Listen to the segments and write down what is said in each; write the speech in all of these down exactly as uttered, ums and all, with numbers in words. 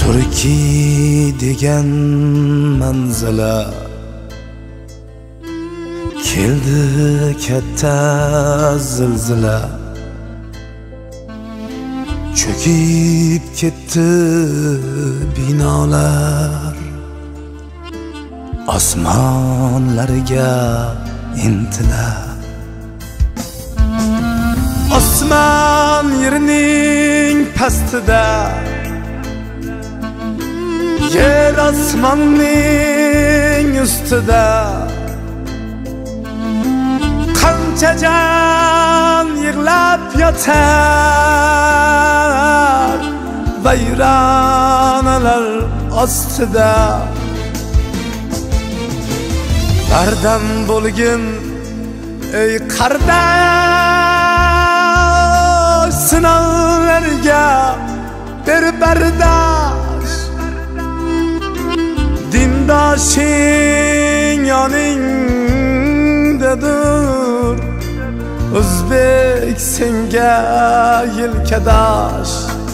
Turkiy degan manzila keldi katta zilzila, cho'kib ketdi binolar, osmonlarga intilar. Osmon yerning pastida, yer osmonning ustida, qancha jon yig'lab yotar vayronalar ostida. Bardam bo'lgin ey qardosh, sinovlarga ber bardosh. Dindoshing yoningdadir, o'zbek senga yelkadosh.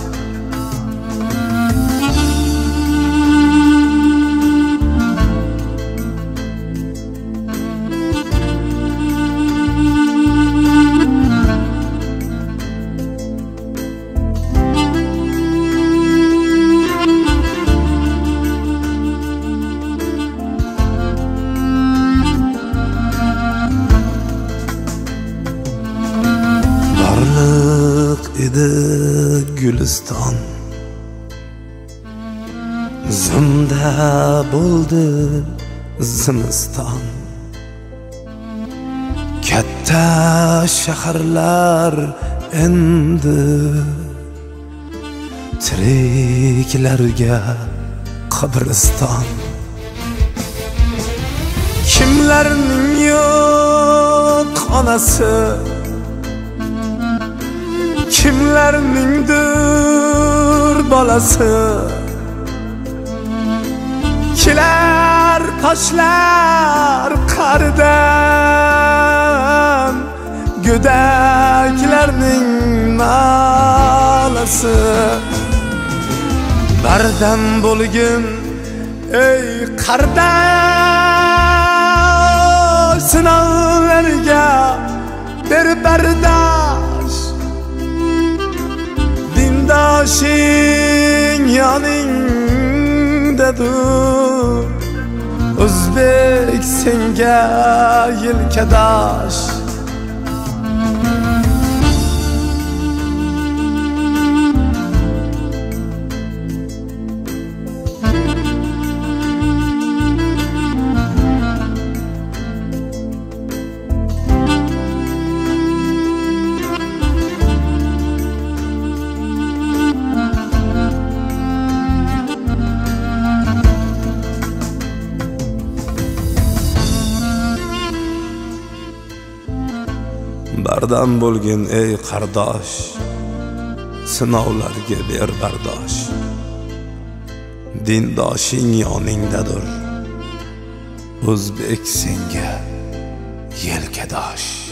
Edi Güliston, zimda bo'ldi zimiston. Katta shaharlar endi tiriklarga qabriston. Kimlarning yo'q onasi, kimlarningdir bolasi, kelar toshlar qaridan, go'daklarning nolasi. Bardam bo'lgin ey qardosh, sinovlarga ber bardosh. Dindoshing yoningdadir, o'zbek senga yelkadosh. Bardam bo'lgin ey qardosh, sinovlarga ber bardosh. Dindoshing yoningdadir, o'zbek senga yelkadosh.